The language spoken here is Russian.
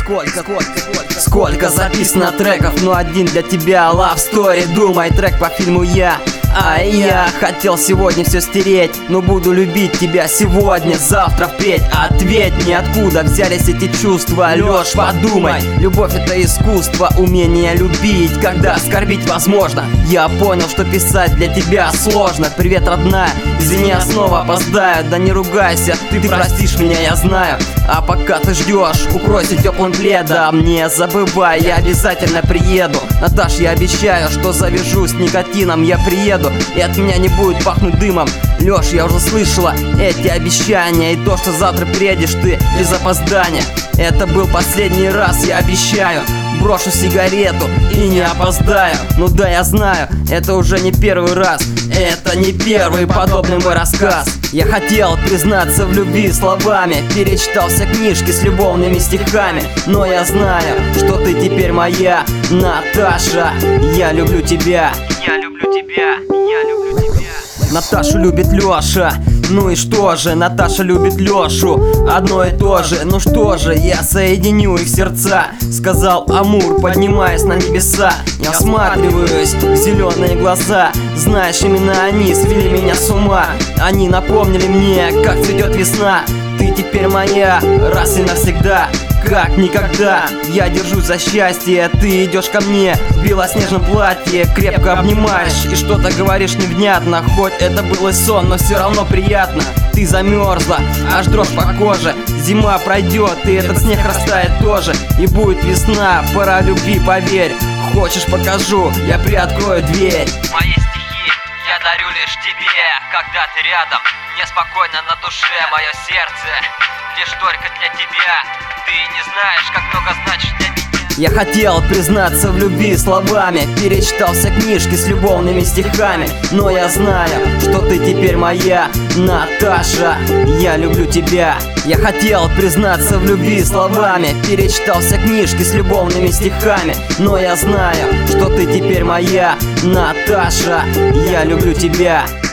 Сколько записано треков, но один для тебя love story. Думай, трек по фильму «Я». А я хотел сегодня все стереть, но буду любить тебя сегодня, завтра впредь. Ответь мне, откуда взялись эти чувства, Лёш, подумай. Любовь — это искусство, умение любить, когда оскорбить возможно. Я понял, что писать для тебя сложно. Привет, родная, извини, я снова опоздаю. Да не ругайся, ты простишь меня, я знаю. А пока ты ждешь, укройся теплым пледом. Не забывай, я обязательно приеду. Наташ, я обещаю, что завяжу с никотином. Я приеду, и от меня не будет пахнуть дымом. Лёш, я уже слышала эти обещания, и то, что завтра приедешь ты без опоздания. Это был последний раз, я обещаю. Брошу сигарету и не опоздаю. Ну да, я знаю, это уже не первый раз. Это не первый подобный мой рассказ. Я хотел признаться в любви словами, перечитал все книжки с любовными стихами. Но я знаю, что ты теперь моя, Наташа. Я люблю тебя. Я люблю тебя. Я люблю тебя. Наташу любит Лёша. Ну и что же, Наташа любит Лёшу. Одно и то же, ну что же, я соединю их сердца, сказал Амур, поднимаясь на небеса. Я всматриваюсь в зеленые глаза. Знаешь, именно они свели меня с ума. Они напомнили мне, как цветет весна. Ты теперь моя, раз и навсегда. Как никогда я держусь за счастье. Ты идешь ко мне в белоснежном платье, крепко обнимаешь и что-то говоришь невнятно. Хоть это был и сон, но все равно приятно. Ты замерзла, аж дрожь по коже. Зима пройдет, и этот снег растает тоже. И будет весна, пора любви, поверь. Хочешь, покажу, я приоткрою дверь. Мои стихи я дарю лишь тебе. Когда ты рядом, мне спокойно на душе. Мое сердце лишь только для тебя. Ты не знаешь, как много значит для меня. Я хотел признаться в любви словами, перечитал все книжки с любовными стихами. Но я знаю, что ты теперь моя, Наташа. Я люблю тебя. Я хотел признаться в любви словами, перечитал все книжки с любовными стихами. Но я знаю, что ты теперь моя, Наташа. Я люблю тебя.